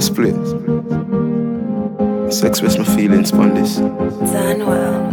split. So express my feelings on this. Zanwell.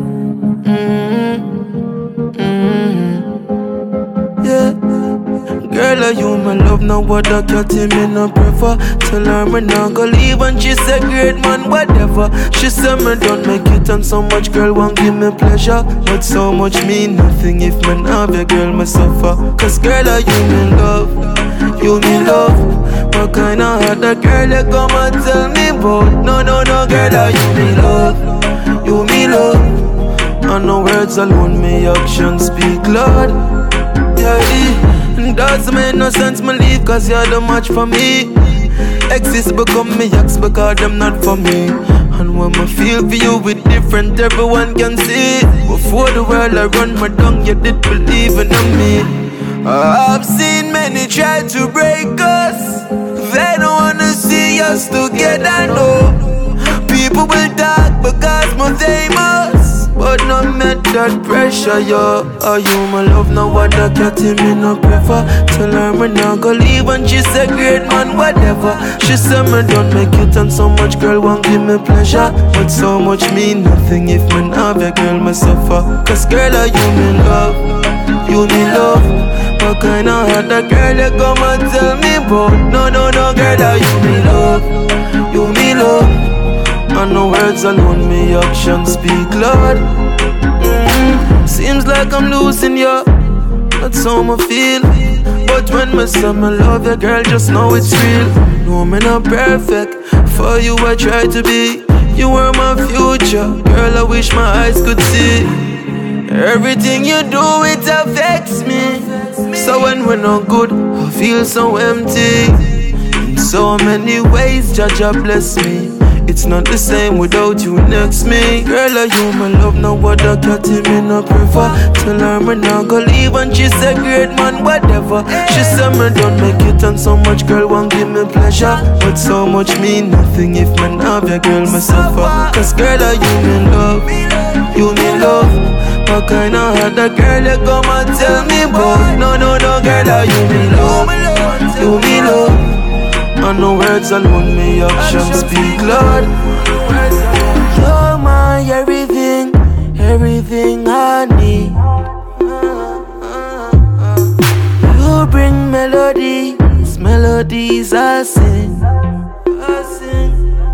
Yeah. Girl, are you my love? Now what the cat in me no prefer. Tell her me not go leave and she said great man, whatever. She said me don't make it and so much girl won't give me pleasure. But so much mean nothing if me have your girl me suffer. Cause girl, are you me love? You me love. What kind of heart that girl you come and tell me about? No, girl, are you me love? You me love. And no words alone, me actions speak loud. Yeah, it doesn't make no sense me leave cause you're the match for me. Exes become me ex because them not for me. And when I feel for you with different, everyone can see. Before the world I run my tongue, you did believe in me. I've seen many try to break us. They don't wanna see us together, no. People will talk because I'm famous, but no met that pressure, yo. Are you my love? Now what the cat in me no prefer. Tell her me not go leave and she said great man, whatever. She said me don't make it and so much girl won't give me pleasure. But so much mean nothing if me have your girl me suffer. Cause girl, are you me love? You me love. What kind of heart that girl you come and tell me about? No, girl, are you me love? You me love. And no words alone, me actions speak loud. Seems like I'm losing you, that's how I feel. But when me say me love you, girl, just know it's real. No, me not perfect, for you I try to be. You were my future, girl, I wish my eyes could see. Everything you do, it affects me. So when we're not good, I feel so empty. In so many ways, Jaja bless me. It's not the same without you next me. Girl, are you my love? Now what the cat in me no prefer. Tell her me not go leave and she said great man, whatever. She said me don't make it and so much girl won't give me pleasure. But so much mean nothing if me have your girl me suffer. Cause girl, are you me love? You me love. What kind of heart that girl you come and tell me about? No, girl, are you me love? You me love. And no words alone, me actions speak loud. You're my everything, everything I need. You bring melodies, melodies I sing.